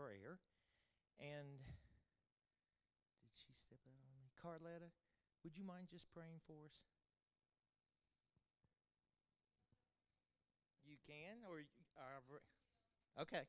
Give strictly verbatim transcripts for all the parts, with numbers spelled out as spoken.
prayer. And did she step out on me? Carletta, would you mind just praying for us? You can, or uh, okay.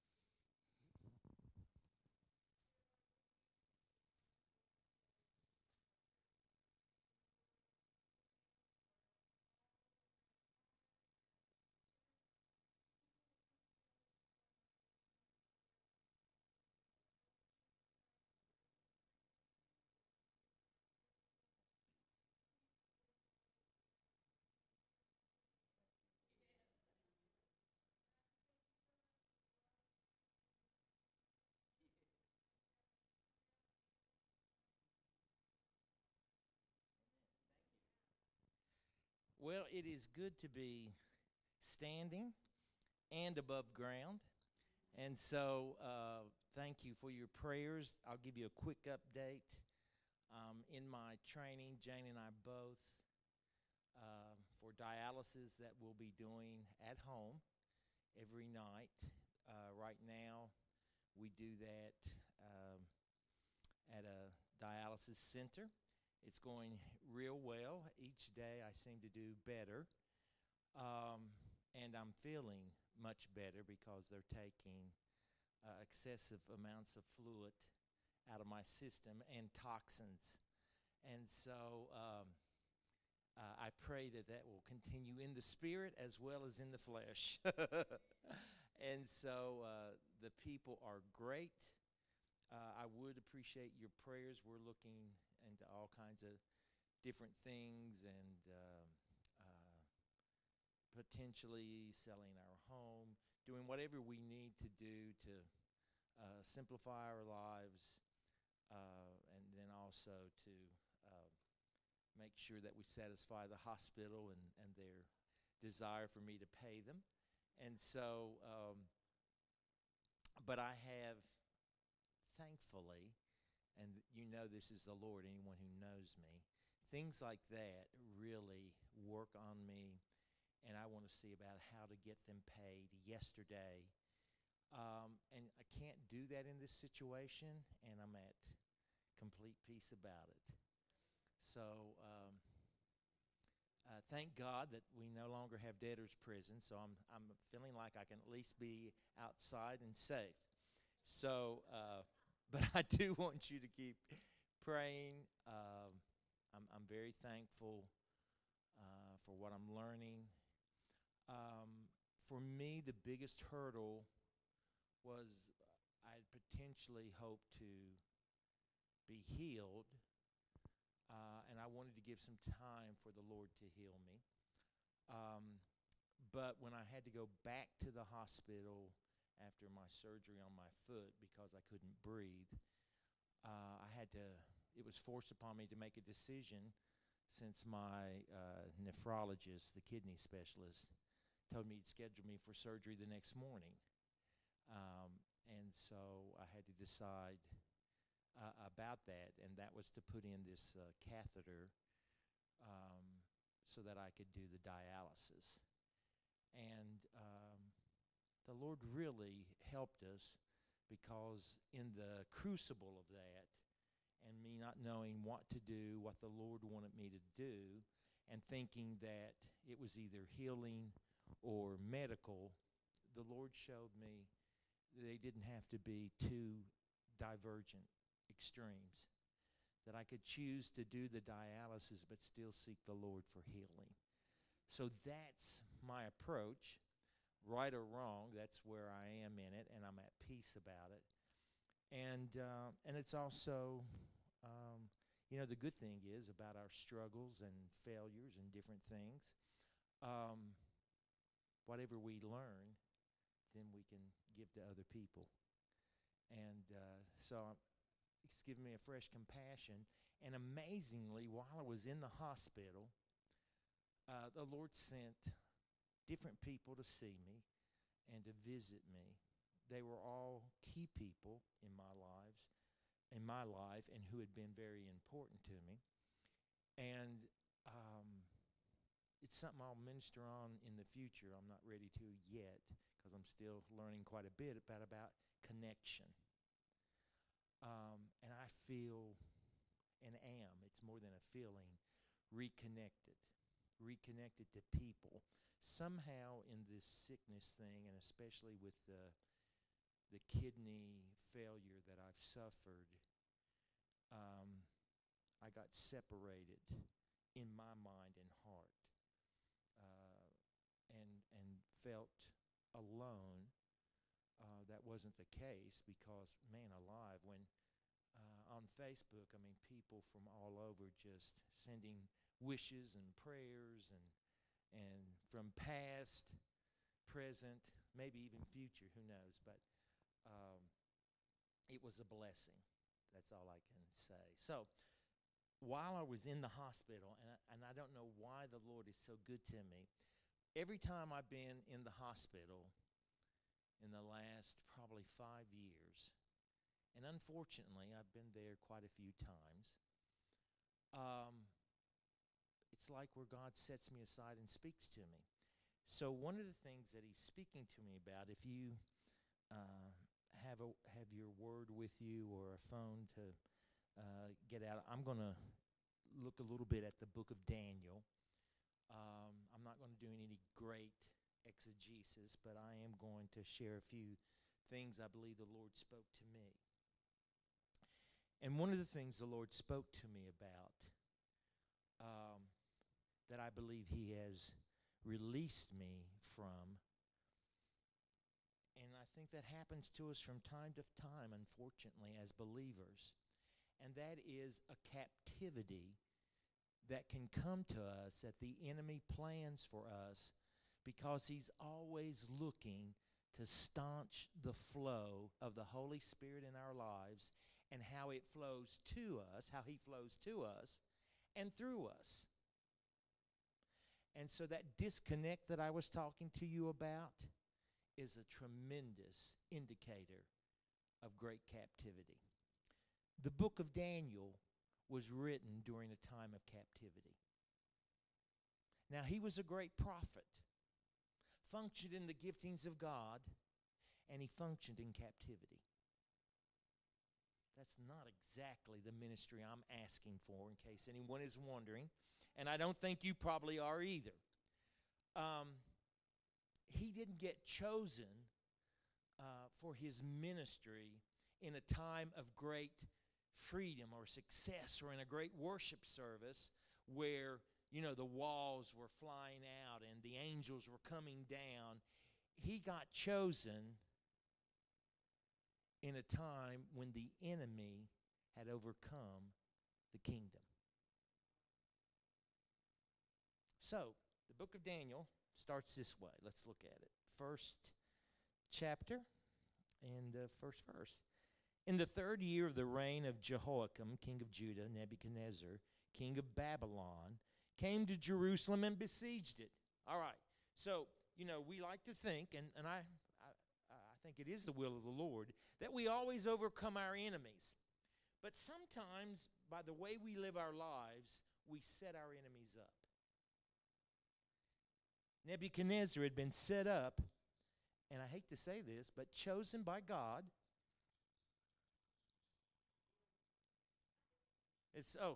Well, it is good to be standing and above ground. And so, uh, thank you for your prayers. I'll give you a quick update. Um, in my training, Jane and I both, uh, for dialysis that we'll be doing at home every night. Uh, right now, we do that um, at a dialysis center. It's going real well. Each day I seem to do better. Um, and I'm feeling much better because they're taking uh, excessive amounts of fluid out of my system and toxins. And so um, uh, I pray that that will continue in the spirit as well as in the flesh. And so uh, the people are great. Uh, I would appreciate your prayers. We're looking into all kinds of different things and uh, uh, potentially selling our home, doing whatever we need to do to uh, simplify our lives, uh, and then also to uh, make sure that we satisfy the hospital and, and their desire for me to pay them. And so, um, but I have, thankfully, and you know this is the Lord, anyone who knows me, things like that really work on me, and I want to see about how to get them paid yesterday. Um, and I can't do that in this situation, and I'm at complete peace about it. So um, uh, thank God that we no longer have debtor's prison, so I'm, I'm feeling like I can at least be outside and safe. So, uh, but I do want you to keep praying. Um, I'm, I'm very thankful uh, for what I'm learning. Um, for me, the biggest hurdle was I potentially hoped to be healed, uh, and I wanted to give some time for the Lord to heal me. Um, but when I had to go back to the hospital after my surgery on my foot because I couldn't breathe, uh, I had to, it was forced upon me to make a decision since my uh, nephrologist, the kidney specialist, told me he'd schedule me for surgery the next morning. Um, and so I had to decide uh, about that, and that was to put in this uh, catheter um, so that I could do the dialysis. And um, the Lord really helped us because in the crucible of that, and me not knowing what to do, what the Lord wanted me to do, and thinking that it was either healing or medical, the Lord showed me they didn't have to be two divergent extremes, that I could choose to do the dialysis but still seek the Lord for healing. So that's my approach, right or wrong. That's where I am in it, and I'm at peace about it. And uh, and it's also, um, you know, the good thing is about our struggles and failures and different things. Um, whatever we learn, then we can give to other people. And uh, so it's given me a fresh compassion. And amazingly, while I was in the hospital, uh, the Lord sent different people to see me and to visit me. They were all key people in my lives, in my life, and who had been very important to me. And um, it's something I'll minister on in the future. I'm not ready to yet because I'm still learning quite a bit about, about connection. Um, and I feel and am, it's more than a feeling, reconnected. Reconnected to people. Somehow in this sickness thing, and especially with the, the kidney failure that I've suffered, um, I got separated in my mind and heart, uh, and and felt alone. Uh, that wasn't the case because, man alive, when uh, on Facebook, I mean, people from all over just sending wishes and prayers and and from past, present, maybe even future, who knows, but um, it was a blessing. That's all I can say. So while I was in the hospital, and I, and I don't know why the Lord is so good to me, every time I've been in the hospital in the last probably five years, and unfortunately I've been there quite a few times, um, it's like where God sets me aside and speaks to me. So one of the things that he's speaking to me about, if you uh, have a have your word with you or a phone to uh, get out, I'm going to look a little bit at the book of Daniel. Um, I'm not going to do any great exegesis, but I am going to share a few things I believe the Lord spoke to me. And one of the things the Lord spoke to me about, um, that I believe he has released me from, and I think that happens to us from time to time, unfortunately, as believers, and that is a captivity that can come to us, that the enemy plans for us, because he's always looking to staunch the flow of the Holy Spirit in our lives and how it flows to us, how he flows to us and through us. And so that disconnect that I was talking to you about is a tremendous indicator of great captivity. The book of Daniel was written during a time of captivity. Now, he was a great prophet, functioned in the giftings of God, and he functioned in captivity. That's not exactly the ministry I'm asking for, in case anyone is wondering, and I don't think you probably are either. Um, he didn't get chosen uh, for his ministry in a time of great freedom or success or in a great worship service where, you know, the walls were flying out and the angels were coming down. He got chosen in a time when the enemy had overcome the kingdom. So, the book of Daniel starts this way. Let's look at it. First chapter and uh, first verse. In the third year of the reign of Jehoiakim, king of Judah, Nebuchadnezzar, king of Babylon, came to Jerusalem and besieged it. All right. So, you know, we like to think, and, and I, I, I think it is the will of the Lord, that we always overcome our enemies. But sometimes, by the way we live our lives, we set our enemies up. Nebuchadnezzar had been set up, and I hate to say this, but chosen by God. It's, oh,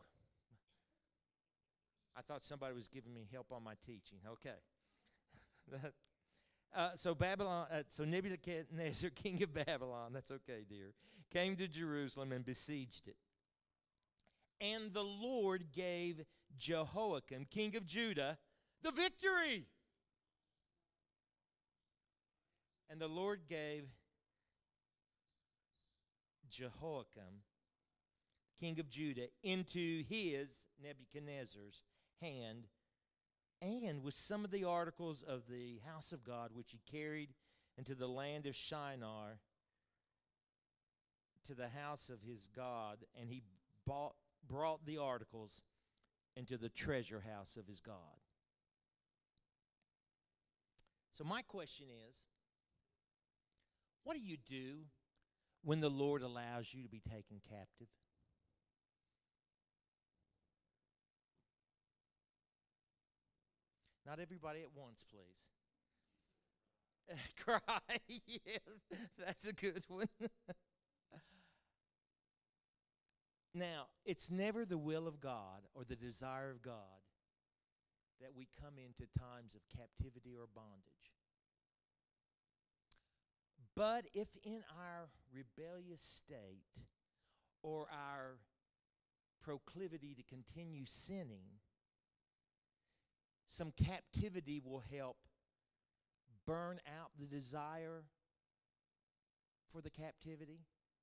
I thought somebody was giving me help on my teaching. Okay. uh, so Babylon, uh, so Nebuchadnezzar, king of Babylon, that's okay, dear, came to Jerusalem and besieged it. And the Lord gave Jehoiakim, king of Judah, the victory. And the Lord gave Jehoiakim, king of Judah, into his, Nebuchadnezzar's, hand, and with some of the articles of the house of God, which he carried into the land of Shinar, to the house of his God, and he bought, brought the articles into the treasure house of his God. So my question is, what do you do when the Lord allows you to be taken captive? Not everybody at once, please. Cry, yes, that's a good one. Now, it's never the will of God or the desire of God that we come into times of captivity or bondage. But if in our rebellious state or our proclivity to continue sinning, some captivity will help burn out the desire for the captivity,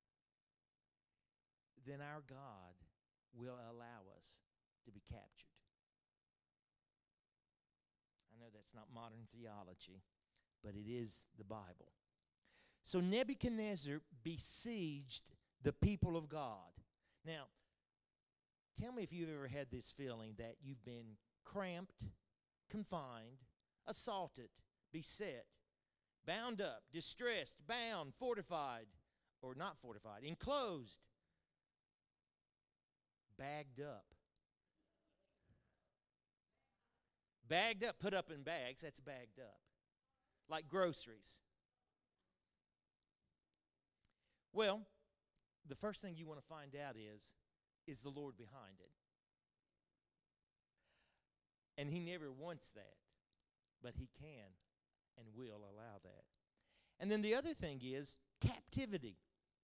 then our God will allow us to be captured. I know that's not modern theology, but it is the Bible. So Nebuchadnezzar besieged the people of God. Now, tell me if you've ever had this feeling that you've been cramped, confined, assaulted, beset, bound up, distressed, bound, fortified, or not fortified, enclosed, bagged up. Bagged up, put up in bags, that's bagged up. Like groceries. Well, the first thing you want to find out is, is the Lord behind it? And He never wants that, but He can and will allow that. And then the other thing is captivity.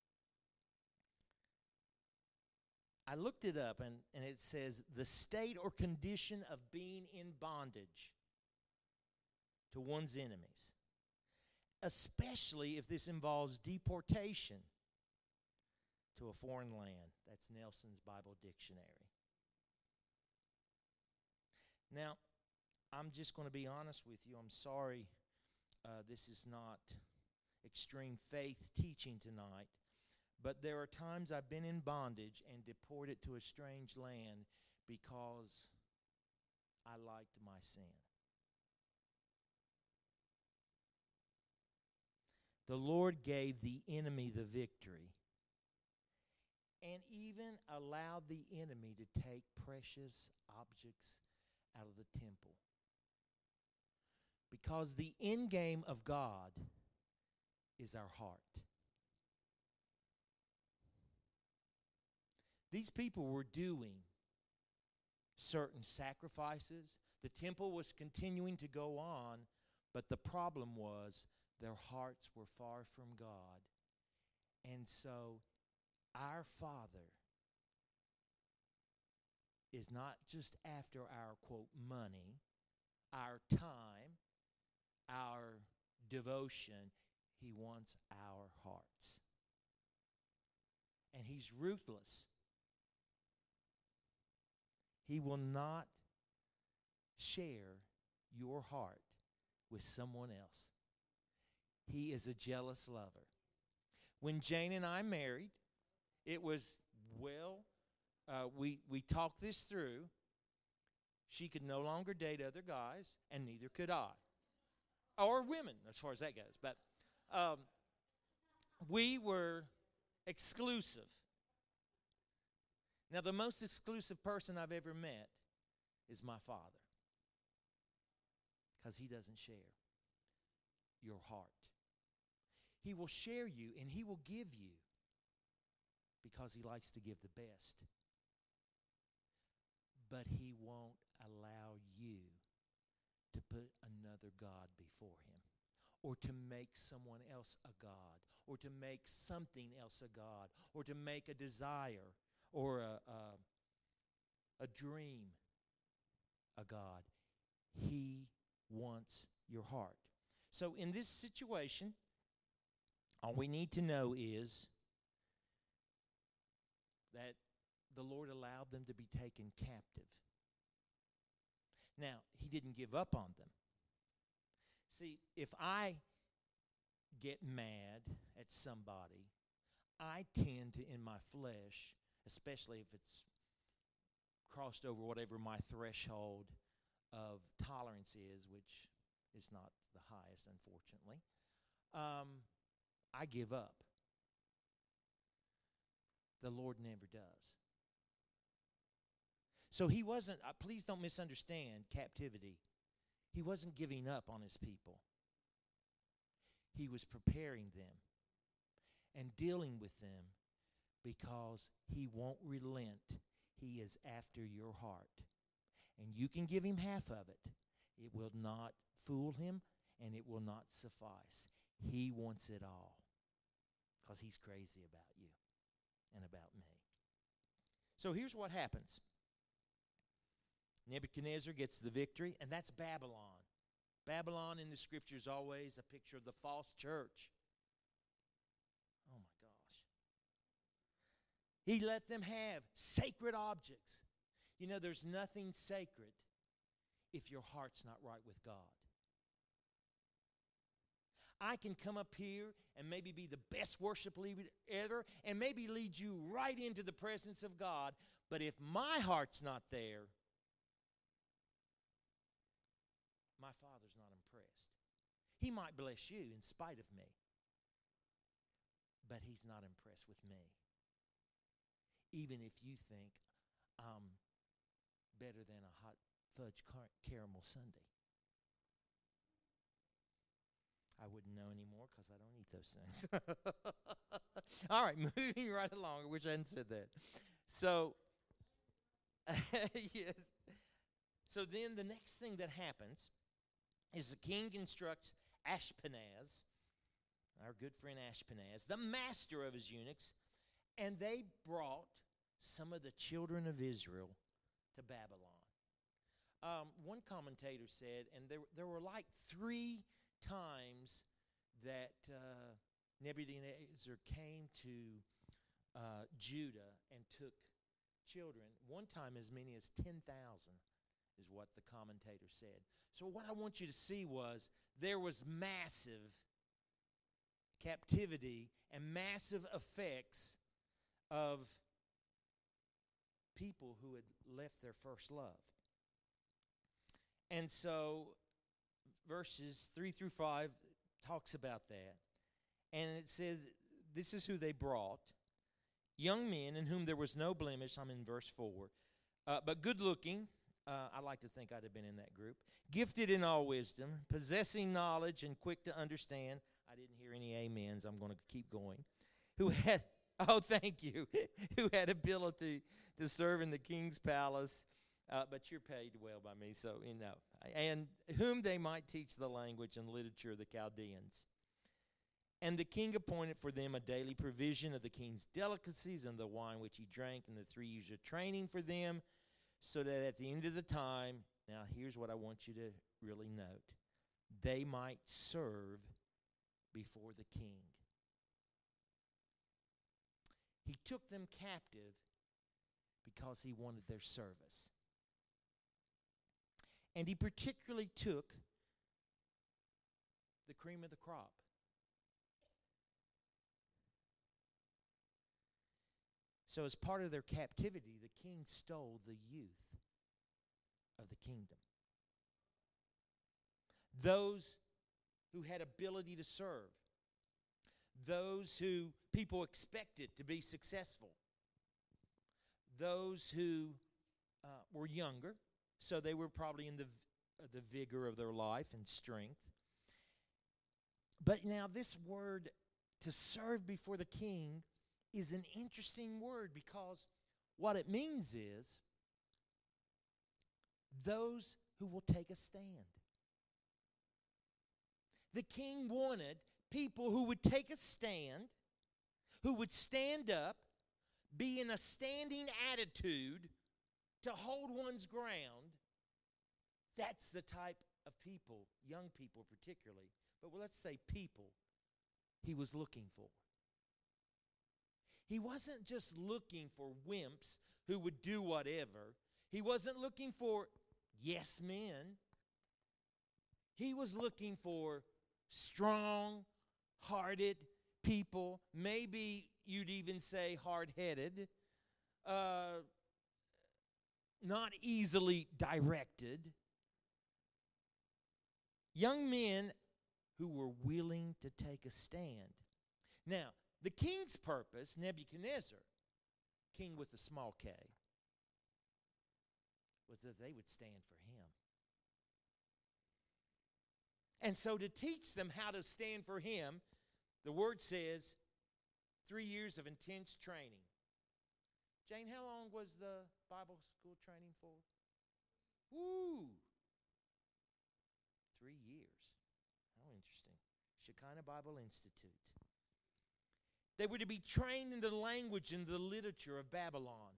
I looked it up, and, and it says the state or condition of being in bondage to one's enemies, especially if this involves deportation to a foreign land. That's Nelson's Bible Dictionary. Now, I'm just going to be honest with you. I'm sorry uh, this is not extreme faith teaching tonight, but there are times I've been in bondage and deported to a strange land because I liked my sin. The Lord gave the enemy the victory and even allowed the enemy to take precious objects out of the temple. Because the end game of God is our heart. These people were doing certain sacrifices. The temple was continuing to go on, but the problem was their hearts were far from God. And so our Father is not just after our, quote, money, our time, our devotion. He wants our hearts. And He's ruthless. He will not share your heart with someone else. He is a jealous lover. When Jane and I married, it was, well, uh, we, we talked this through. She could no longer date other guys, and neither could I. Or women, as far as that goes. But um, we were exclusive. Now, the most exclusive person I've ever met is my father, because he doesn't share your heart. He will share you, and He will give you because He likes to give the best. But He won't allow you to put another God before Him, or to make someone else a God, or to make something else a God, or to make a desire or a, a, a dream a God. He wants your heart. So in this situation, all we need to know is that the Lord allowed them to be taken captive. Now, He didn't give up on them. See, if I get mad at somebody, I tend to, in my flesh, especially if it's crossed over whatever my threshold of tolerance is, which is not the highest, unfortunately, um, I give up. The Lord never does. So He wasn't, uh, please don't misunderstand captivity. He wasn't giving up on His people. He was preparing them and dealing with them because he won't relent. He is after your heart. And you can give him half of it. It will not fool him, and it will not suffice. He wants it all because he's crazy about you and about me. So here's what happens. Nebuchadnezzar gets the victory, and that's Babylon. Babylon in the Scripture is always a picture of the false church. Oh my gosh. He let them have sacred objects. You know, there's nothing sacred if your heart's not right with God. I can come up here and maybe be the best worship leader ever and maybe lead you right into the presence of God, but if my heart's not there, my Father's not impressed. He might bless you in spite of me, but he's not impressed with me. Even if you think I'm better than a hot fudge car- caramel sundae. I wouldn't know anymore because I don't eat those things. All right, moving right along. I wish I hadn't said that. So, yes. So then the next thing that happens is the king instructs Ashpenaz, our good friend Ashpenaz, the master of his eunuchs, and they brought some of the children of Israel to Babylon. Um, one commentator said, and there, there were like three times that uh, Nebuchadnezzar came to uh, Judah and took children. One time as many as ten thousand is what the commentator said. So what I want you to see was there was massive captivity and massive effects of people who had left their first love. And so verses three through five talks about that. And it says, this is who they brought. Young men in whom there was no blemish. I'm in verse four. Uh, but good looking. Uh, I like to think I'd have been in that group. Gifted in all wisdom. Possessing knowledge and quick to understand. I didn't hear any amens. I'm going to keep going. Who had, oh, thank you. Who had ability to serve in the king's palace. Uh, but you're paid well by me, so you know. And whom they might teach the language and literature of the Chaldeans. And the king appointed for them a daily provision of the king's delicacies and the wine which he drank, and the three years of training for them, so that at the end of the time, now here's what I want you to really note, they might serve before the king. He took them captive because he wanted their service. And he particularly took the cream of the crop. So as part of their captivity, the king stole the youth of the kingdom. Those who had ability to serve. Those who people expected to be successful. Those who uh, were younger. So they were probably in the uh, the vigor of their life and strength. But now this word, to serve before the king, is an interesting word because what it means is those who will take a stand. The king wanted people who would take a stand, who would stand up, be in a standing attitude, to hold one's ground. That's the type of people, young people particularly, but let's say people, he was looking for. He wasn't just looking for wimps who would do whatever. He wasn't looking for yes men. He was looking for strong-hearted people, maybe you'd even say hard-headed, uh, not easily directed. Young men who were willing to take a stand. Now, the king's purpose, Nebuchadnezzar, king with a small k, was that they would stand for him. And so to teach them how to stand for Him, the Word says three years of intense training. Jane, how long was the Bible school training for? Woo! Three years. How interesting. Shekinah Bible Institute. They were to be trained in the language and the literature of Babylon.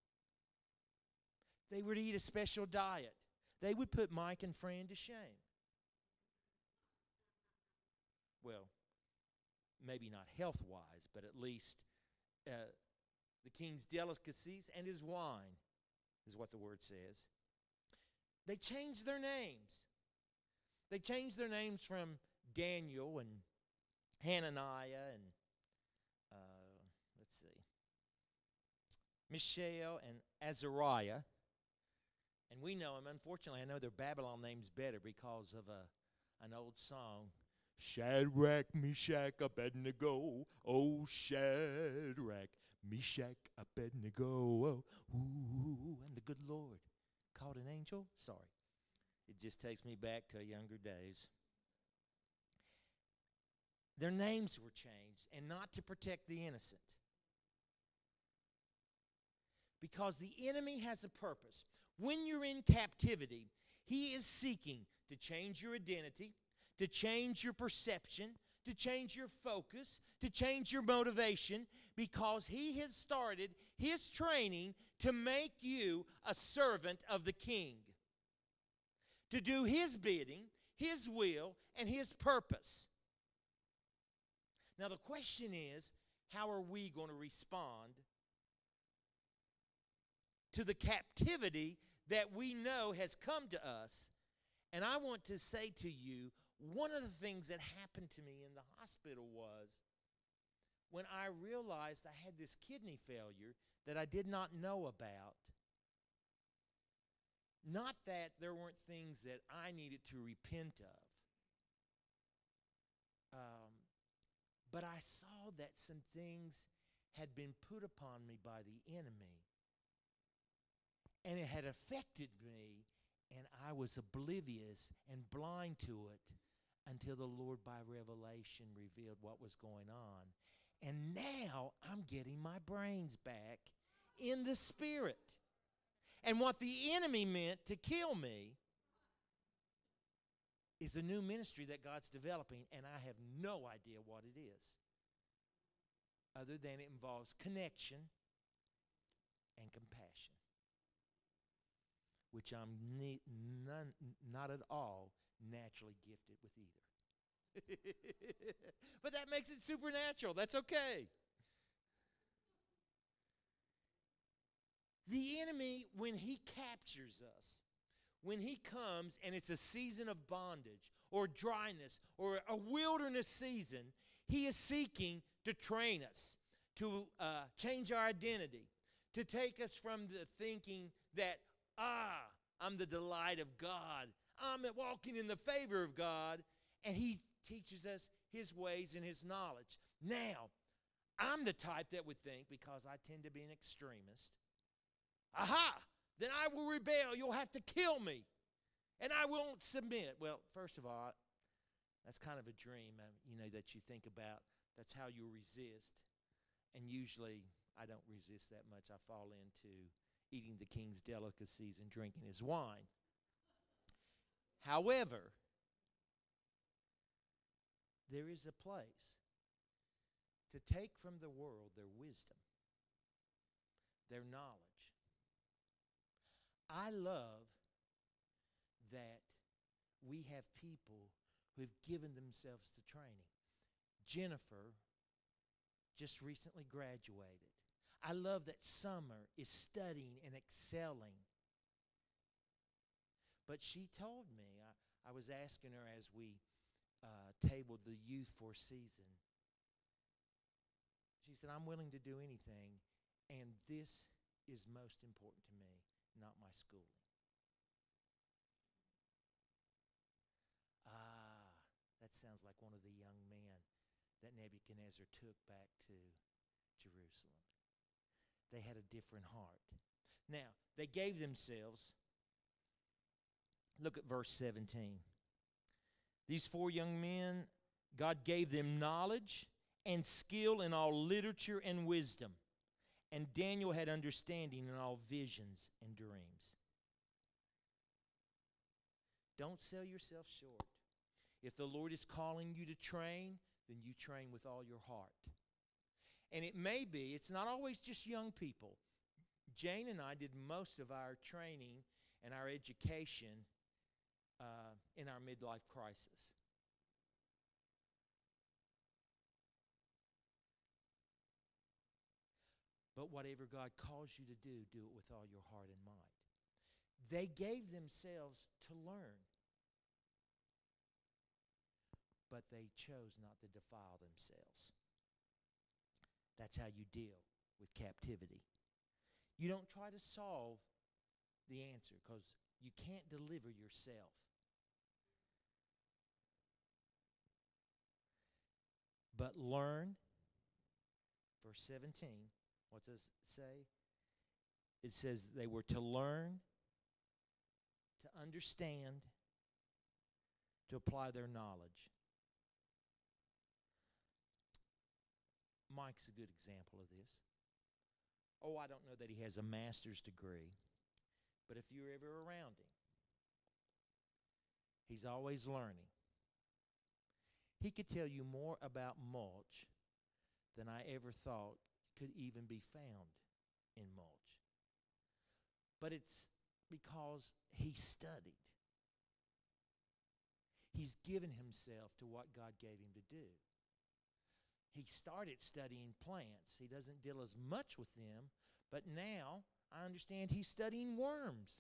They were to eat a special diet. They would put Mike and Fran to shame. Well, maybe not health-wise, but at least uh, the king's delicacies and his wine is what the word says. They changed their names. They changed their names from Daniel and Hananiah and, uh, let's see, Mishael and Azariah. And we know them. Unfortunately, I know their Babylon names better because of a, an old song. Shadrach, Meshach, Abednego. Oh, Shadrach, Meshach, Abednego. Oh, ooh, and the good Lord called an angel. Sorry. It just takes me back to younger days. Their names were changed, and not to protect the innocent. Because the enemy has a purpose. When you're in captivity, he is seeking to change your identity, to change your perception, to change your focus, to change your motivation, because he has started his training to make you a servant of the king, to do his bidding, his will, and his purpose. Now the question is, how are we going to respond to the captivity that we know has come to us? And I want to say to you, one of the things that happened to me in the hospital was when I realized I had this kidney failure that I did not know about. Not that there weren't things that I needed to repent of. Um, but I saw that some things had been put upon me by the enemy. And it had affected me, and I was oblivious and blind to it until the Lord, by revelation, revealed what was going on. And now I'm getting my brains back in the Spirit. And what the enemy meant to kill me is a new ministry that God's developing, and I have no idea what it is, other than it involves connection and compassion, which I'm ne- none, not at all naturally gifted with either. But that makes it supernatural. That's okay. The enemy, when he captures us, when he comes and it's a season of bondage or dryness or a wilderness season, he is seeking to train us, to uh, change our identity, to take us from the thinking that, ah, I'm the delight of God, I'm walking in the favor of God, and he teaches us his ways and his knowledge. Now, I'm the type that would think, because I tend to be an extremist, aha, then I will rebel, you'll have to kill me, and I won't submit. Well, first of all, that's kind of a dream, um, you know, that you think about. That's how you resist, and usually I don't resist that much. I fall into eating the king's delicacies and drinking his wine. However, there is a place to take from the world their wisdom, their knowledge. I love that we have people who have given themselves to training. Jennifer just recently graduated. I love that Summer is studying and excelling. But she told me, I, I was asking her as we uh, tabled the youth for season, she said, I'm willing to do anything, and this is most important to me, not my schooling. Ah, that sounds like one of the young men that Nebuchadnezzar took back to Jerusalem. They had a different heart. Now, they gave themselves, look at verse seventeen. These four young men, God gave them knowledge and skill in all literature and wisdom. And Daniel had understanding in all visions and dreams. Don't sell yourself short. If the Lord is calling you to train, then you train with all your heart. And it may be, it's not always just young people. Jane and I did most of our training and our education uh, in our midlife crisis. But whatever God calls you to do, do it with all your heart and might. They gave themselves to learn, but they chose not to defile themselves. That's how you deal with captivity. You don't try to solve the answer because you can't deliver yourself. But learn, verse seventeen, what does it say? It says they were to learn, to understand, to apply their knowledge. Mike's a good example of this. Oh, I don't know that he has a master's degree, but if you're ever around him, he's always learning. He could tell you more about mulch than I ever thought could even be found in mulch. But it's because he studied. He's given himself to what God gave him to do. He started studying plants. He doesn't deal as much with them, but now I understand he's studying worms.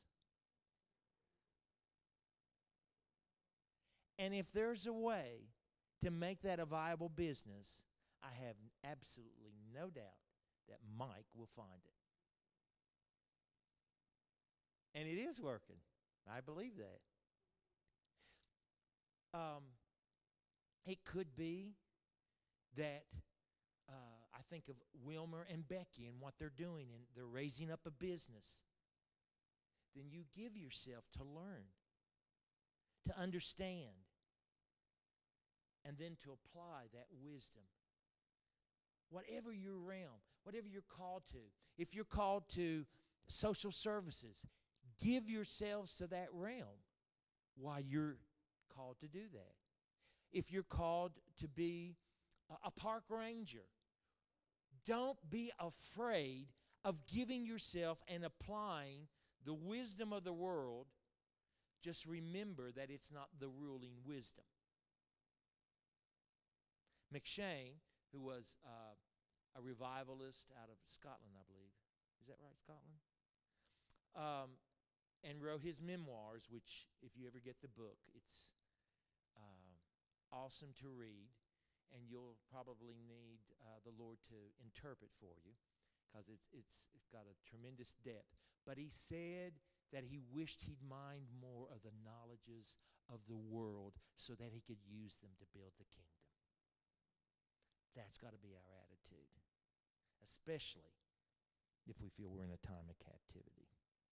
And if there's a way to make that a viable business, I have absolutely no doubt that Mike will find it. And it is working. I believe that. Um, it could be that uh, I think of Wilmer and Becky and what they're doing, and they're raising up a business. Then you give yourself to learn, to understand, and then to apply that wisdom. Whatever your realm, whatever you're called to. If you're called to social services, give yourselves to that realm while you're called to do that. If you're called to be a, a park ranger, don't be afraid of giving yourself and applying the wisdom of the world. Just remember that it's not the ruling wisdom. McShane, who was uh, a revivalist out of Scotland, I believe. Is that right, Scotland? Um, and wrote his memoirs, which, if you ever get the book, it's uh, awesome to read. And you'll probably need uh, the Lord to interpret for you because it's, it's, it's got a tremendous depth. But he said that he wished he'd mined more of the knowledges of the world so that he could use them to build the kingdom. That's got to be our attitude, especially if we feel we're in a time of captivity.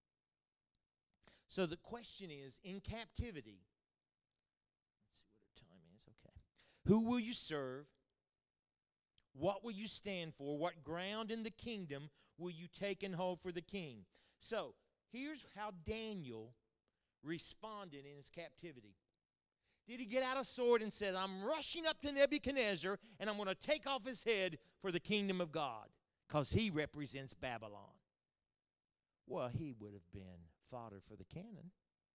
So the question is, in captivity, let's see what our time is, okay. Who will you serve? What will you stand for? What ground in the kingdom will you take and hold for the king? So here's how Daniel responded in his captivity. Did he get out a sword and said, I'm rushing up to Nebuchadnezzar and I'm going to take off his head for the kingdom of God because he represents Babylon? Well, he would have been fodder for the cannon.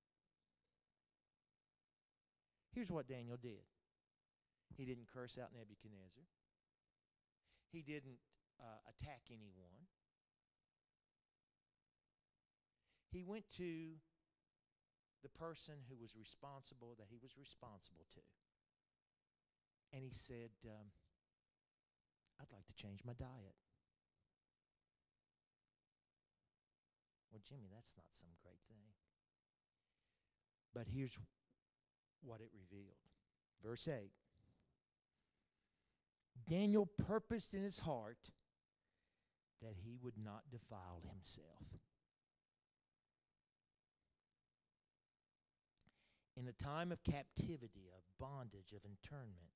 Here's what Daniel did. He didn't curse out Nebuchadnezzar. He didn't uh, attack anyone. He went to the person who was responsible, that he was responsible to. And he said, um, I'd like to change my diet. Well, Jimmy, that's not some great thing. But here's what it revealed. Verse eight. Daniel purposed in his heart that he would not defile himself. In in a time of captivity, of bondage, of internment,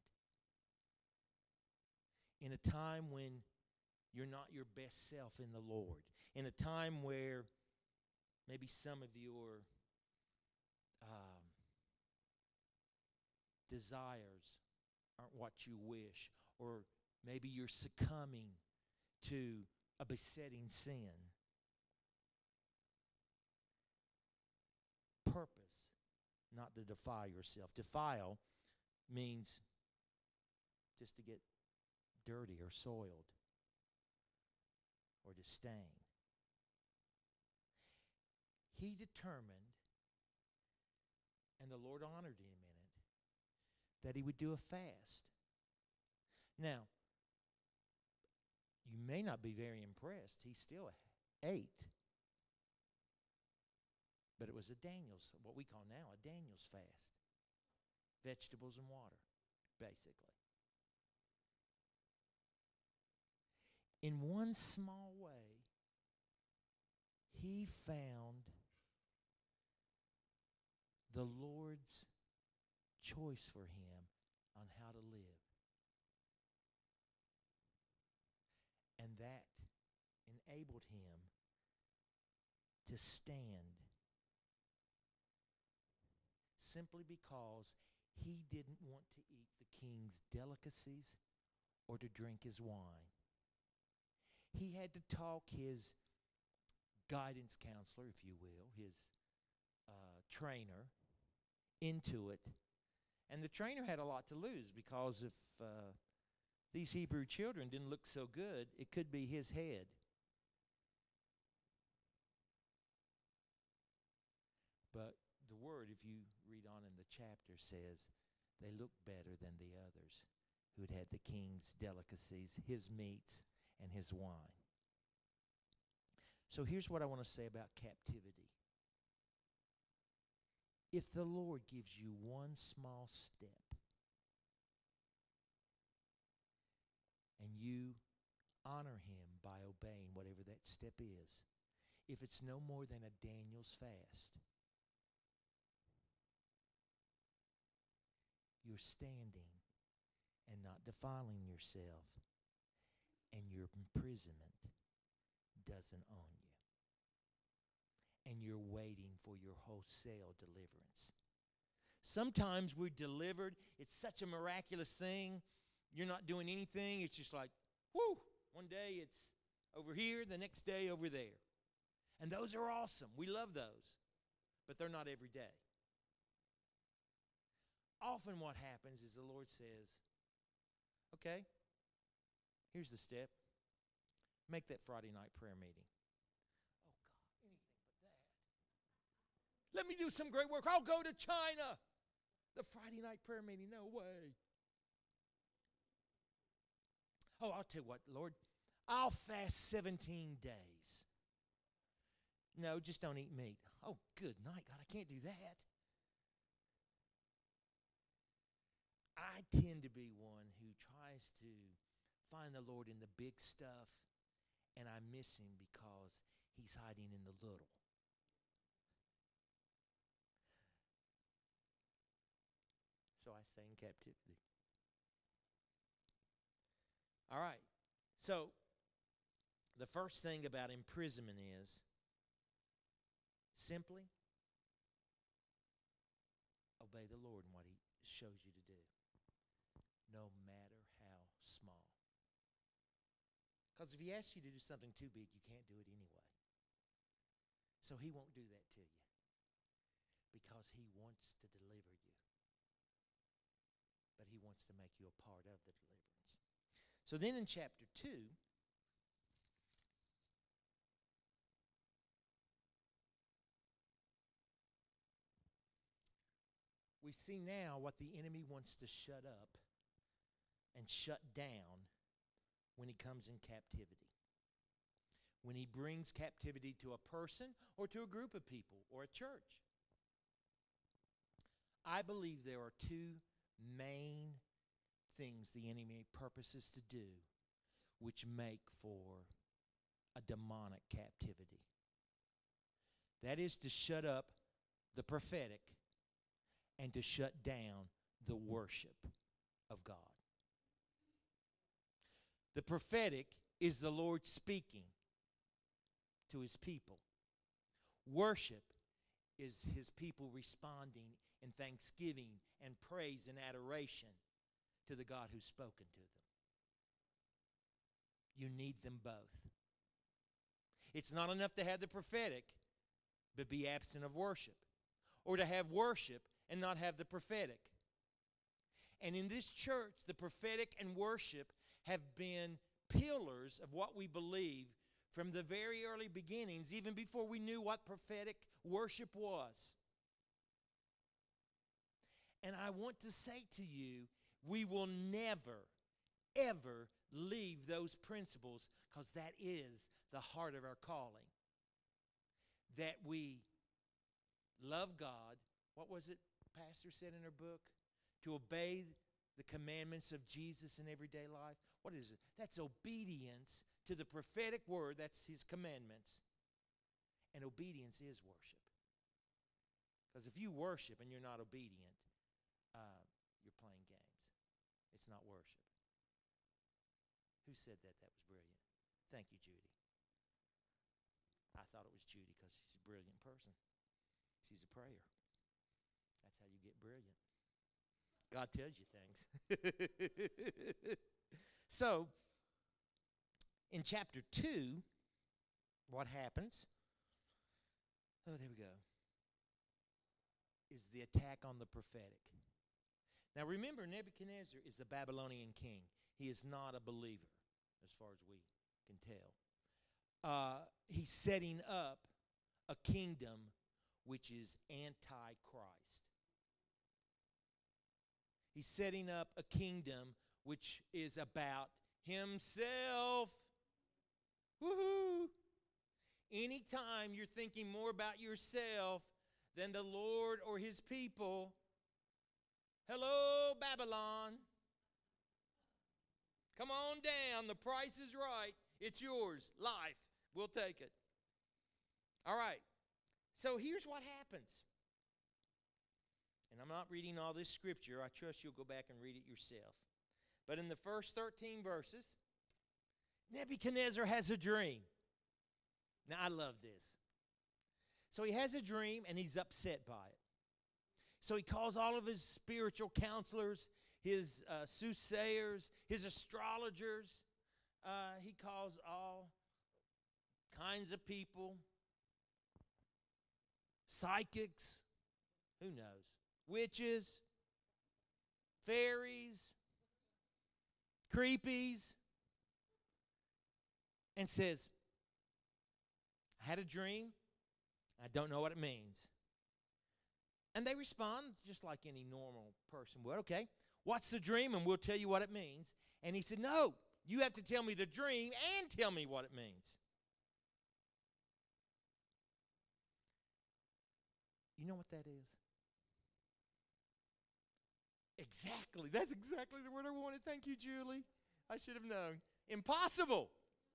in a time when you're not your best self in the Lord, in a time where maybe some of your um, desires aren't what you wish, or maybe you're succumbing to a besetting sin. Purpose, not to defile yourself. Defile means just to get dirty or soiled or to stain. He determined, and the Lord honored him in it, that he would do a fast. Now, you may not be very impressed. He still ate. But it was a Daniel's, what we call now a Daniel's fast. Vegetables and water, basically. In one small way, he found the Lord's choice for him on how to live. And that enabled him to stand simply because he didn't want to eat the king's delicacies or to drink his wine. He had to talk his guidance counselor, if you will, his uh, trainer, into it. And the trainer had a lot to lose, because if uh, these Hebrew children didn't look so good, it could be his head. But the word, if you read on in the chapter, says they looked better than the others who had had the king's delicacies, his meats, and his wine. So here's what I want to say about captivity. If the Lord gives you one small step and you honor him by obeying whatever that step is, if it's no more than a Daniel's fast, you're standing and not defiling yourself, and your imprisonment doesn't own you. And you're waiting for your wholesale deliverance. Sometimes we're delivered. It's such a miraculous thing. You're not doing anything. It's just like, whoo, one day it's over here, the next day over there. And those are awesome. We love those. But they're not every day. Often what happens is the Lord says, okay, here's the step. Make that Friday night prayer meeting. Oh, God, anything but that. Let me do some great work. I'll go to China. The Friday night prayer meeting, no way. Oh, I'll tell you what, Lord, I'll fast seventeen days. No, just don't eat meat. Oh, good night, God, I can't do that. I tend to be one who tries to find the Lord in the big stuff, and I miss him because he's hiding in the little. So I stay in captivity. All right. So the first thing about imprisonment is simply obey the Lord in what he shows you to do, no matter how small. Because if he asks you to do something too big, you can't do it anyway. So he won't do that to you, because he wants to deliver you. But he wants to make you a part of the deliverance. So then in chapter two, we see now what the enemy wants to shut up and shut down when he comes in captivity. When he brings captivity to a person or to a group of people or a church. I believe there are two main things the enemy purposes to do which make for a demonic captivity. That is to shut up the prophetic and to shut down the worship of God. The prophetic is the Lord speaking to his people. Worship is his people responding in thanksgiving and praise and adoration to the God who's spoken to them. You need them both. It's not enough to have the prophetic but be absent of worship, or to have worship and not have the prophetic. And in this church, the prophetic and worship have been pillars of what we believe from the very early beginnings, even before we knew what prophetic worship was. And I want to say to you, we will never, ever leave those principles, because that is the heart of our calling. That we love God. What was it Pastor said in her book? To obey the commandments of Jesus in everyday life. What is it? That's obedience to the prophetic word. That's his commandments. And obedience is worship. Because if you worship and you're not obedient, uh, you're playing games. It's not worship. Who said that? That was brilliant. Thank you, Judy. I thought it was Judy because she's a brilliant person. She's a prayer. That's how you get brilliant. God tells you things. So, in chapter two, what happens? Oh, there we go. Is the attack on the prophetic. Now remember, Nebuchadnezzar is a Babylonian king. He is not a believer, as far as we can tell. Uh, he's setting up a kingdom which is anti-Christ. He's setting up a kingdom which is about himself. Woohoo! Anytime you're thinking more about yourself than the Lord or his people, hello, Babylon. Come on down. The price is right. It's yours. Life. We'll take it. All right. So here's what happens. And I'm not reading all this scripture. I trust you'll go back and read it yourself. But in the first thirteen verses, Nebuchadnezzar has a dream. Now, I love this. So he has a dream, and he's upset by it. So he calls all of his spiritual counselors, his uh, soothsayers, his astrologers. Uh, he calls all kinds of people, psychics, who knows, witches, fairies, creepies, and says, I had a dream. I don't know what it means. And they respond just like any normal person would. Okay, what's the dream? And we'll tell you what it means. And he said, no, you have to tell me the dream and tell me what it means. You know what that is? Exactly. That's exactly the word I wanted. Thank you, Julie. I should have known. Impossible.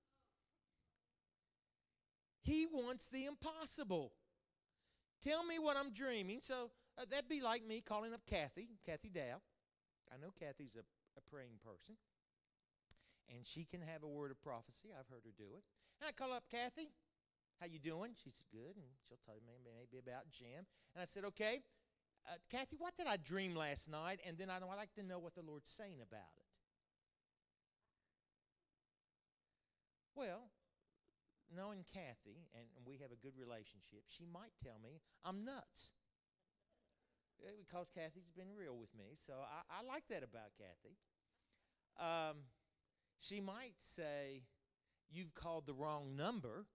He wants the impossible. Tell me what I'm dreaming. So uh, that'd be like me calling up Kathy, Kathy Dow. I know Kathy's a, a praying person. And she can have a word of prophecy. I've heard her do it. And I call up Kathy. How you doing? She's good. And she'll tell me maybe about Jim. And I said, okay, uh, Kathy, what did I dream last night? And then I'd like to know what the Lord's saying about it. Well, knowing Kathy, and, and we have a good relationship, she might tell me I'm nuts. Because Kathy's been real with me. So I, I like that about Kathy. Um, she might say, you've called the wrong number.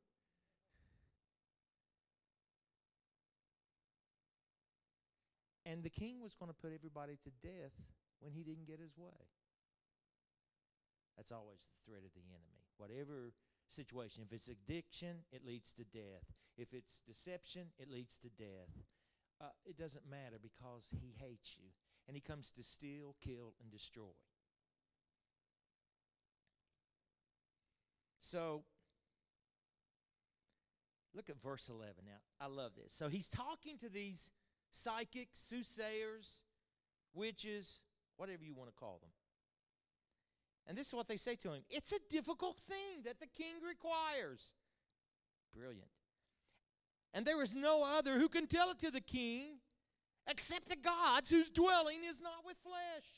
And the king was going to put everybody to death when he didn't get his way. That's always the threat of the enemy. Whatever situation, if it's addiction, it leads to death. If it's deception, it leads to death. Uh, it doesn't matter because he hates you. And he comes to steal, kill, and destroy. So, look at verse eleven now. I love this. So he's talking to these psychics, soothsayers, witches, whatever you want to call them. And this is what they say to him. It's a difficult thing that the king requires. Brilliant. And there is no other who can tell it to the king except the gods whose dwelling is not with flesh.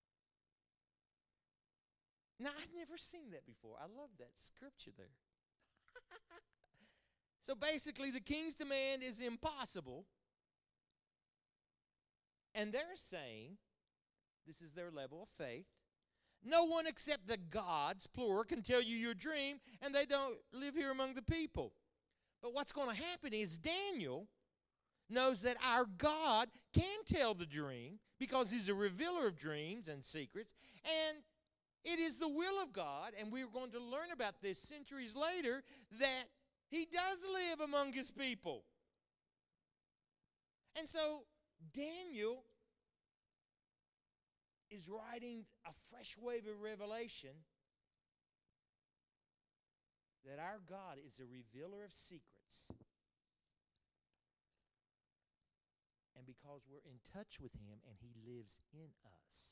Now, I've never seen that before. I love that scripture there. So basically, the king's demand is impossible. And they're saying, this is their level of faith, no one except the gods, plural, can tell you your dream, and they don't live here among the people. But what's going to happen is Daniel knows that our God can tell the dream because he's a revealer of dreams and secrets, and it is the will of God, and we're going to learn about this centuries later, that he does live among his people. And so Daniel is riding a fresh wave of revelation that our God is a revealer of secrets. And because we're in touch with him and he lives in us,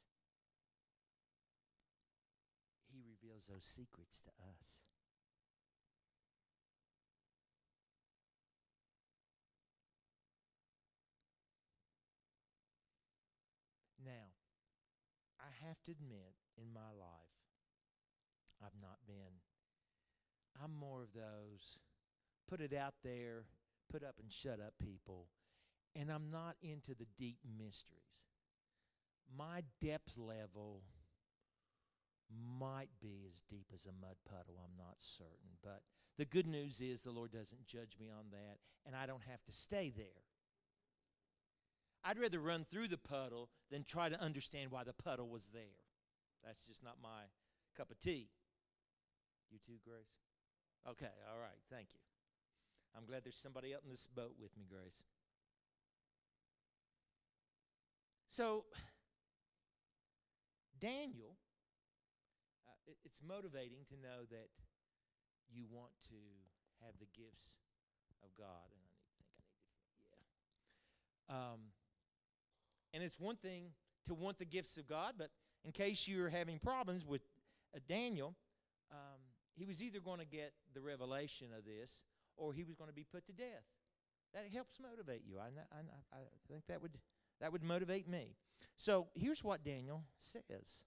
he reveals those secrets to us. Now, I have to admit, in my life, I've not been, I'm more of those put it out there, put up and shut up people, and I'm not into the deep mysteries. My depth level might be as deep as a mud puddle, I'm not certain, but the good news is the Lord doesn't judge me on that, and I don't have to stay there. I'd rather run through the puddle than try to understand why the puddle was there. That's just not my cup of tea. You too, Grace? Okay, all right, thank you. I'm glad there's somebody up in this boat with me, Grace. So, Daniel, uh, it, it's motivating to know that you want to have the gifts of God. And I need to think I need to, yeah. Um, And it's one thing to want the gifts of God, but in case you're having problems with uh, Daniel, um, he was either going to get the revelation of this or he was going to be put to death. That helps motivate you. I, I, I think that would, that would motivate me. So here's what Daniel says.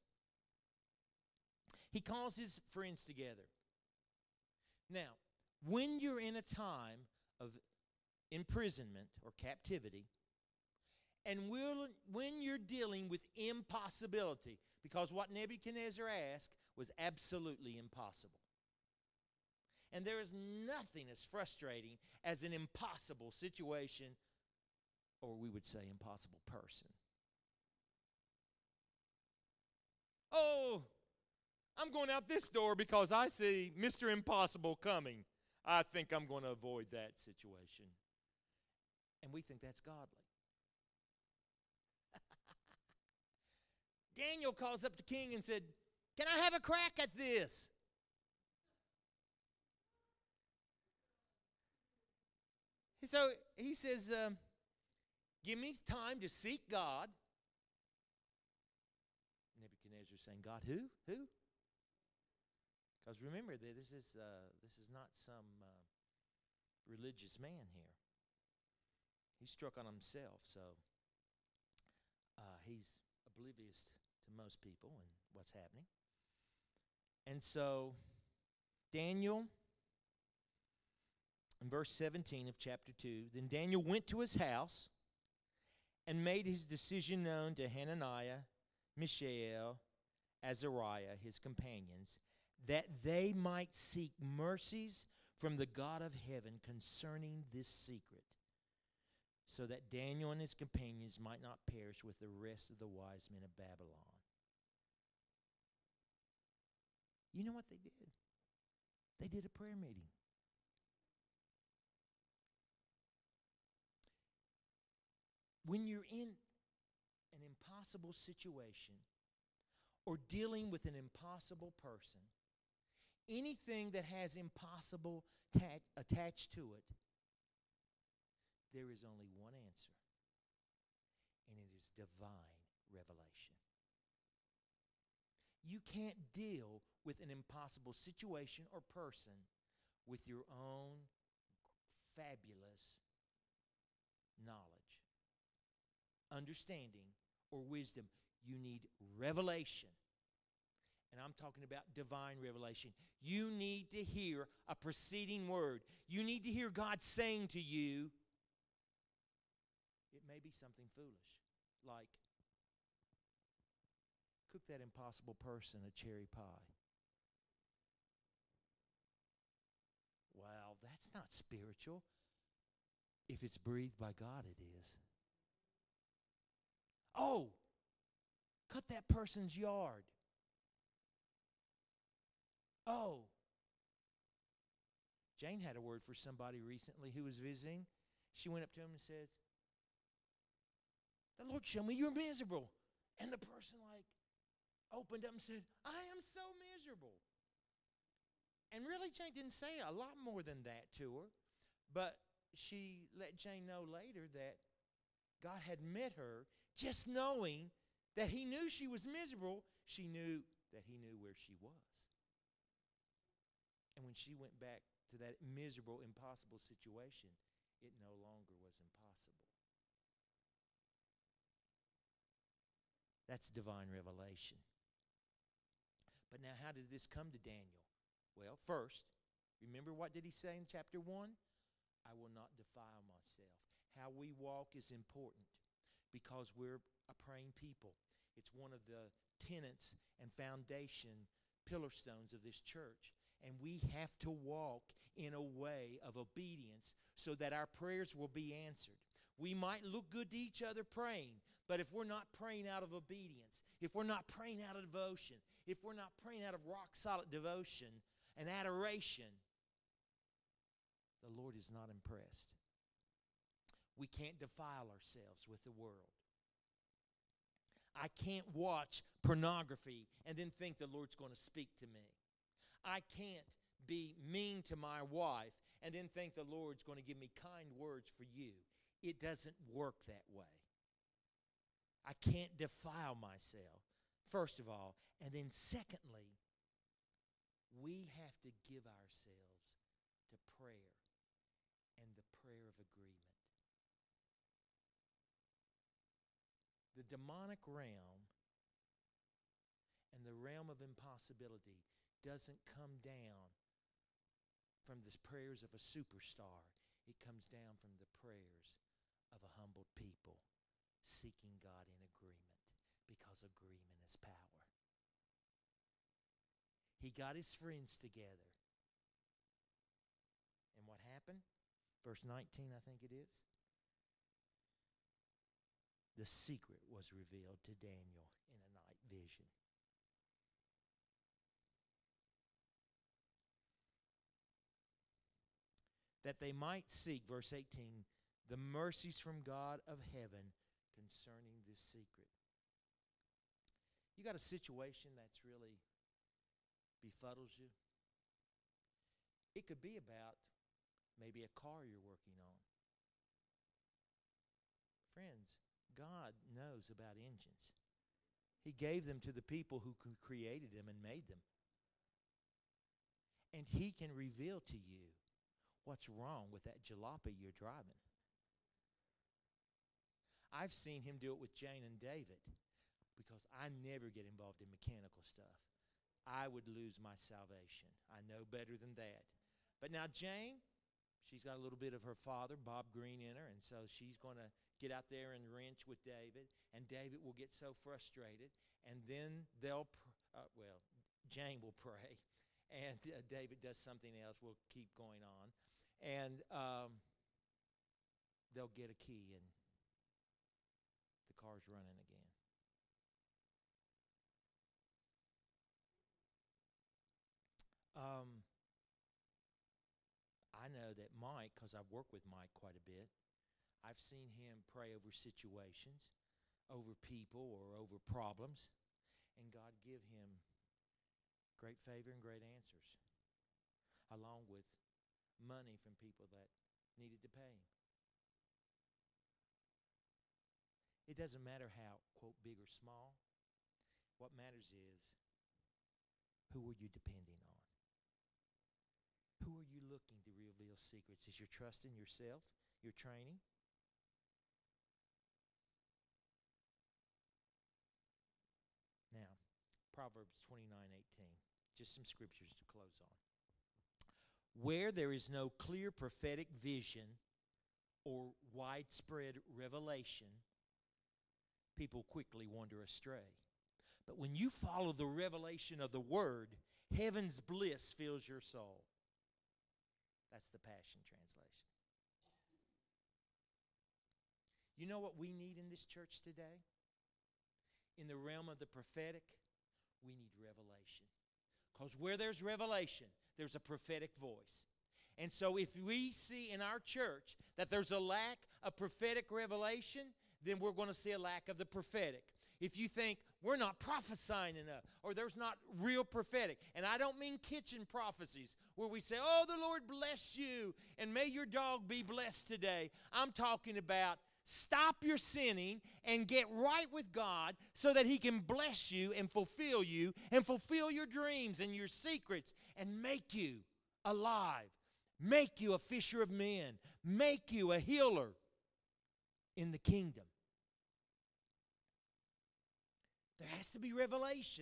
He calls his friends together. Now, when you're in a time of imprisonment or captivity, and will, when you're dealing with impossibility, because what Nebuchadnezzar asked was absolutely impossible. And there is nothing as frustrating as an impossible situation, or we would say impossible person. Oh, I'm going out this door because I see Mister Impossible coming. I think I'm going to avoid that situation. And we think that's godly. Daniel calls up the king and said, "Can I have a crack at this?" So he says, um, "Give me time to seek God." Nebuchadnezzar saying, "God who? Who?" Because remember, this is uh, this is not some uh, religious man here. He's struck on himself, so uh, he's oblivious to most people and what's happening. And so Daniel, in verse seventeen of chapter two, then Daniel went to his house and made his decision known to Hananiah, Mishael, Azariah, his companions, that they might seek mercies from the God of heaven concerning this secret, so that Daniel and his companions might not perish with the rest of the wise men of Babylon. You know what they did? They did a prayer meeting. When you're in an impossible situation or dealing with an impossible person, anything that has impossible ta- attached to it, there is only one answer. is divine revelation. You can't deal with an impossible situation or person with your own fabulous knowledge, understanding, or wisdom. You need revelation. And I'm talking about divine revelation. You need to hear a preceding word. You need to hear God saying to you, it may be something foolish, like, cook that impossible person a cherry pie. Wow, that's not spiritual. If it's breathed by God, it is. Oh, cut that person's yard. Oh. Jane had a word for somebody recently who was visiting. She went up to him and said, the Lord showed me you're miserable. And the person like opened up and said, I am so miserable. And really, Jane didn't say a lot more than that to her. But she let Jane know later that God had met her just knowing that he knew she was miserable. She knew that he knew where she was. And when she went back to that miserable, impossible situation, it no longer was impossible. That's divine revelation. But now, how did this come to Daniel? Well, first, remember what did he say in chapter one? I will not defile myself. How we walk is important because we're a praying people. It's one of the tenets and foundation pillar stones of this church. And we have to walk in a way of obedience so that our prayers will be answered. We might look good to each other praying, but if we're not praying out of obedience, if we're not praying out of devotion, if we're not praying out of rock-solid devotion and adoration, the Lord is not impressed. We can't defile ourselves with the world. I can't watch pornography and then think the Lord's going to speak to me. I can't be mean to my wife and then think the Lord's going to give me kind words for you. It doesn't work that way. I can't defile myself, first of all. And then secondly, we have to give ourselves to prayer and the prayer of agreement. The demonic realm and the realm of impossibility doesn't come down from the prayers of a superstar. It comes down from the prayers of a humbled people seeking God in agreement, because agreement is power. He got his friends together. And what happened? Verse nineteen, I think it is. The secret was revealed to Daniel in a night vision. That they might seek, verse eighteen, the mercies from God of heaven concerning this secret. You got a situation that's really befuddles you. It could be about maybe a car you're working on. Friends, God knows about engines. He gave them to the people who created them and made them. And he can reveal to you what's wrong with that jalopy you're driving. I've seen him do it with Jane and David because I never get involved in mechanical stuff. I would lose my salvation. I know better than that. But now Jane, she's got a little bit of her father, Bob Green, in her, and so she's going to get out there and wrench with David, and David will get so frustrated, and then they'll, pr- uh, well, Jane will pray, and uh, David does something else. We'll keep going on, and um, they'll get a key, and the car's running again. Um, I know that Mike, because I've worked with Mike quite a bit, I've seen him pray over situations, over people, or over problems, and God give him great favor and great answers, along with money from people that needed to pay him. It doesn't matter how, quote, big or small. What matters is, who are you depending on? Who are you looking to reveal secrets? Is your trust in yourself, your training? Now, Proverbs twenty-nine eighteen. Just some scriptures to close on. Where there is no clear prophetic vision or widespread revelation, people quickly wander astray. But when you follow the revelation of the Word, heaven's bliss fills your soul. That's the Passion Translation. You know what we need in this church today? In the realm of the prophetic, we need revelation. Because where there's revelation, there's a prophetic voice. And so if we see in our church that there's a lack of prophetic revelation, then we're going to see a lack of the prophetic. If you think we're not prophesying enough, or there's not real prophetic, and I don't mean kitchen prophecies where we say, oh, the Lord bless you, and may your dog be blessed today. I'm talking about stop your sinning and get right with God so that He can bless you and fulfill you and fulfill your dreams and your secrets and make you alive, make you a fisher of men, make you a healer in the kingdom. There has to be revelation.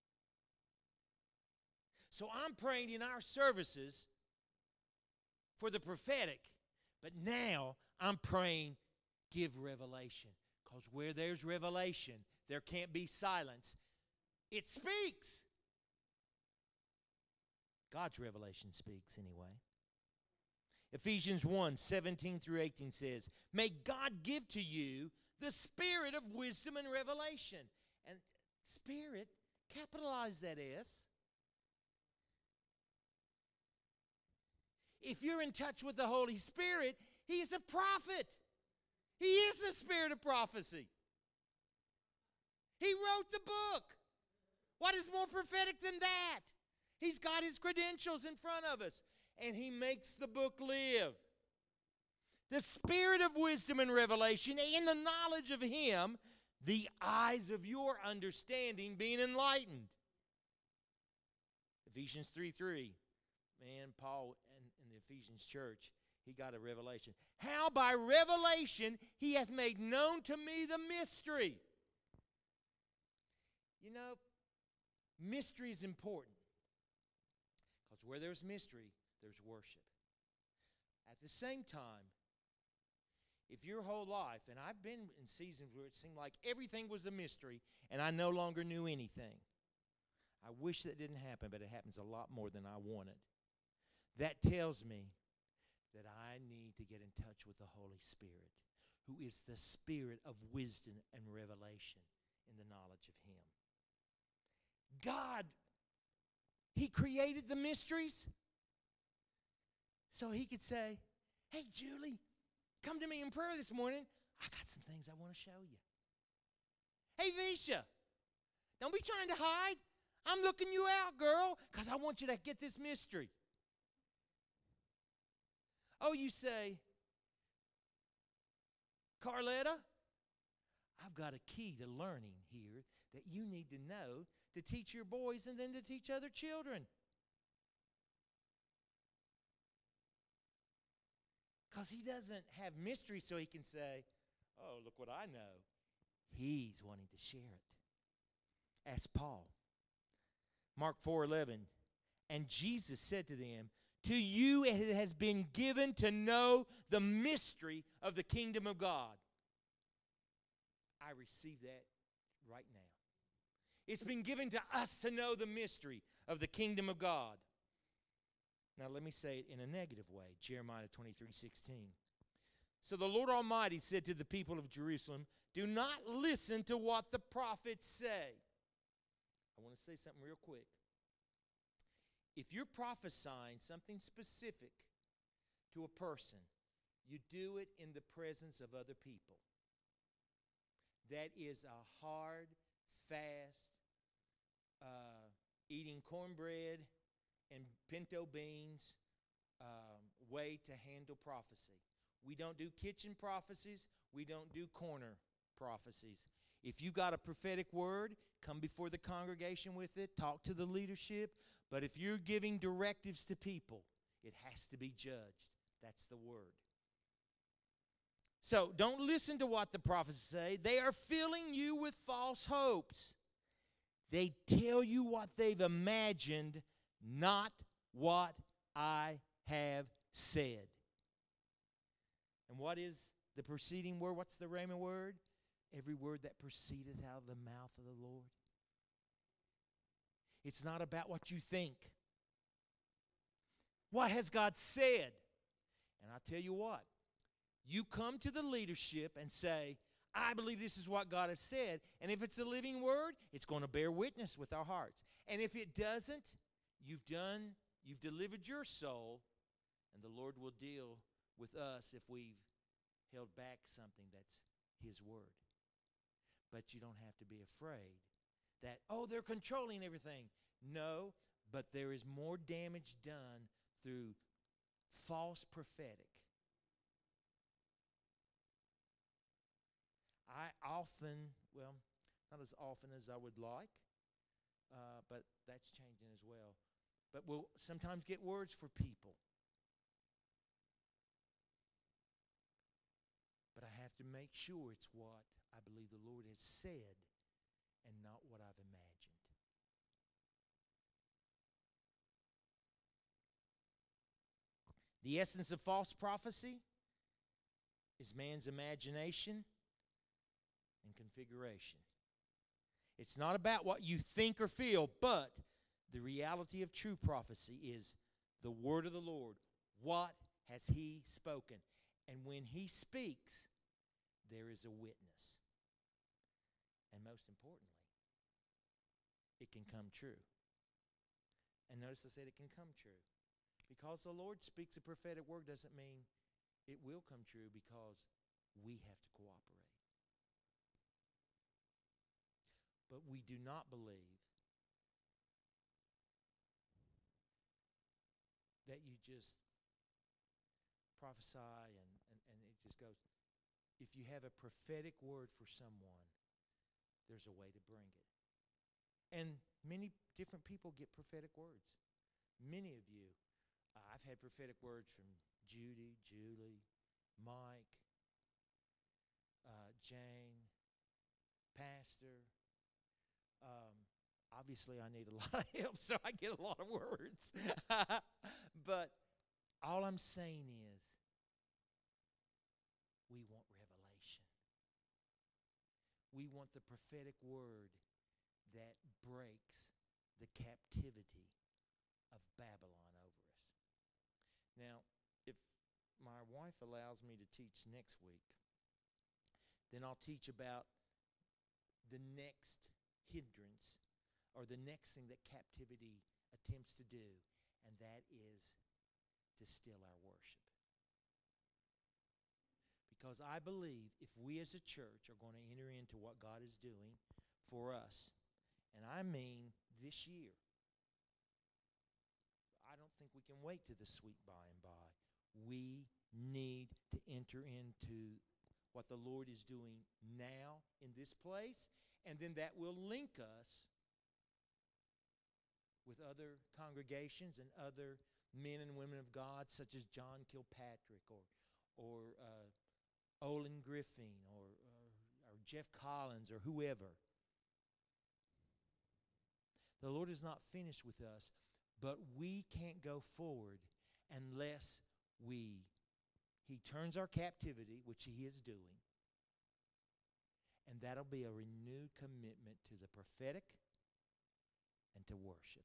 So I'm praying in our services for the prophetic, but now I'm praying, give revelation. Because where there's revelation, there can't be silence. It speaks. God's revelation speaks anyway. Ephesians one, seventeen through eighteen says, may God give to you the spirit of wisdom and revelation. And spirit, capitalize that S. If you're in touch with the Holy Spirit, He is a prophet. He is the spirit of prophecy. He wrote the book. What is more prophetic than that? He's got His credentials in front of us, and He makes the book live. The spirit of wisdom and revelation, and the knowledge of Him, the eyes of your understanding being enlightened. Ephesians three three. Man, Paul in, in the Ephesians church, he got a revelation. How by revelation He hath made known to me the mystery. You know, mystery is important. Because where there's mystery, there's worship. At the same time, if your whole life, and I've been in seasons where it seemed like everything was a mystery and I no longer knew anything. I wish that didn't happen, but it happens a lot more than I wanted. That tells me that I need to get in touch with the Holy Spirit, who is the spirit of wisdom and revelation in the knowledge of Him. God, He created the mysteries so He could say, hey, Julie, come to me in prayer this morning. I got some things I want to show you. Hey, Visha, don't be trying to hide. I'm looking you out, girl, because I want you to get this mystery. Oh, you say, Carletta, I've got a key to learning here that you need to know to teach your boys and then to teach other children. Because He doesn't have mystery so He can say, oh, look what I know. He's wanting to share it. Ask Paul. Mark four eleven. And Jesus said to them, to you it has been given to know the mystery of the kingdom of God. I receive that right now. It's been given to us to know the mystery of the kingdom of God. Now let me say it in a negative way. Jeremiah twenty-three sixteen. So the Lord Almighty said to the people of Jerusalem, do not listen to what the prophets say. I want to say something real quick. If you're prophesying something specific to a person, you do it in the presence of other people. That is a hard, fast, uh, eating cornbread and pinto beans um, way to handle prophecy. We don't do kitchen prophecies. We don't do corner prophecies. If you got a prophetic word, come before the congregation with it, talk to the leadership. But if you're giving directives to people, it has to be judged. That's the word. So don't listen to what the prophets say. They are filling you with false hopes. They tell you what they've imagined, not what I have said. And what is the preceding word? What's the rhema word? Every word that proceedeth out of the mouth of the Lord. It's not about what you think. What has God said? And I tell you what, you come to the leadership and say, I believe this is what God has said. And if it's a living word, it's going to bear witness with our hearts. And if it doesn't, you've done, you've delivered your soul, and the Lord will deal with us if we've held back something that's His word. But you don't have to be afraid that, oh, they're controlling everything. No, but there is more damage done through false prophetic. I often, well, not as often as I would like, uh, but that's changing as well. But we'll sometimes get words for people. But I have to make sure it's what I believe the Lord has said and not what I've imagined. The essence of false prophecy is man's imagination and configuration. It's not about what you think or feel, but the reality of true prophecy is the word of the Lord. What has He spoken? And when He speaks, there is a witness. And most importantly, it can come true. And notice I said it can come true. Because the Lord speaks a prophetic word doesn't mean it will come true, because we have to cooperate. But we do not believe that you just prophesy and, and, and it just goes. If you have a prophetic word for someone, there's a way to bring it. And many different people get prophetic words. Many of you, uh, I've had prophetic words from Judy, Julie, Mike, uh, Jane, Pastor. Um, obviously, I need a lot of help, so I get a lot of words. But all I'm saying is, we want revelation. We want the prophetic word that breaks the captivity of Babylon over us. Now, if my wife allows me to teach next week, then I'll teach about the next hindrance or the next thing that captivity attempts to do, and that is to steal our worship. Because I believe if we as a church are going to enter into what God is doing for us, and I mean this year, I don't think we can wait to the sweet by and by. We need to enter into what the Lord is doing now in this place, and then that will link us with other congregations and other men and women of God, such as John Kilpatrick or or uh, Olin Griffin or, or or Jeff Collins or whoever. The Lord is not finished with us, but we can't go forward unless we He turns our captivity, which He is doing, and that'll be a renewed commitment to the prophetic and to worship.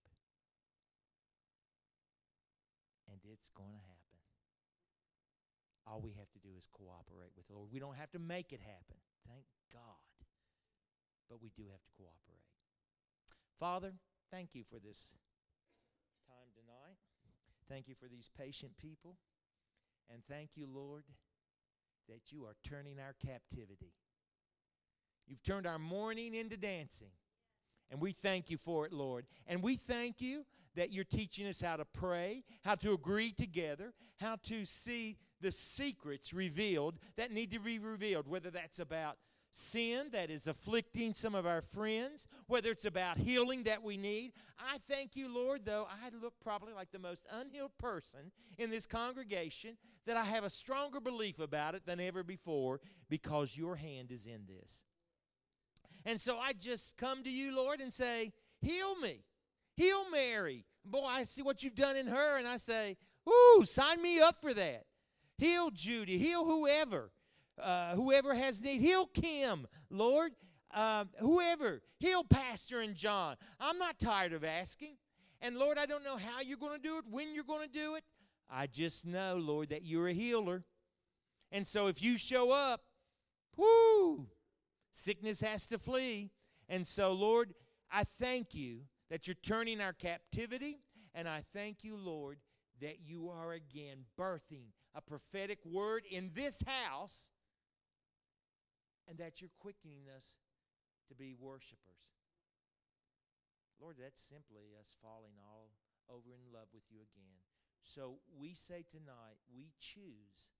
And it's going to happen. All we have to do is cooperate with the Lord. We don't have to make it happen, thank God, but we do have to cooperate. Father, thank you for this time tonight. Thank you for these patient people. And thank you, Lord, that you are turning our captivity. You've turned our mourning into dancing. And we thank you for it, Lord. And we thank you that you're teaching us how to pray, how to agree together, how to see the secrets revealed that need to be revealed, whether that's about sin that is afflicting some of our friends, whether it's about healing that we need. I thank you, Lord, though I look probably like the most unhealed person in this congregation, that I have a stronger belief about it than ever before because your hand is in this. And so I just come to you, Lord, and say, heal me. Heal Mary. Boy, I see what you've done in her, and I say, woo, sign me up for that. Heal Judy. Heal whoever. Uh, whoever has need, heal Kim, Lord. Uh, whoever, heal Pastor and John. I'm not tired of asking. And Lord, I don't know how you're going to do it, when you're going to do it. I just know, Lord, that you're a healer. And so if you show up, whoo, sickness has to flee. And so, Lord, I thank you that you're turning our captivity. And I thank you, Lord, that you are again birthing a prophetic word in this house, and that you're quickening us to be worshipers. Lord, that's simply us falling all over in love with you again. So we say tonight, we choose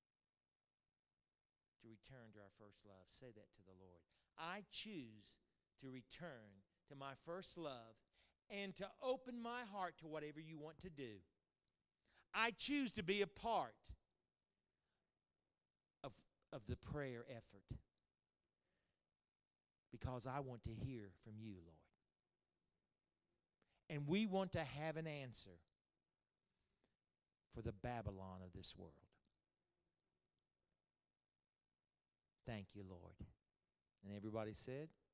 to return to our first love. Say that to the Lord. I choose to return to my first love and to open my heart to whatever you want to do. I choose to be a part of, of the prayer effort, because I want to hear from you, Lord. And we want to have an answer for the Babylon of this world. Thank you, Lord. And everybody said,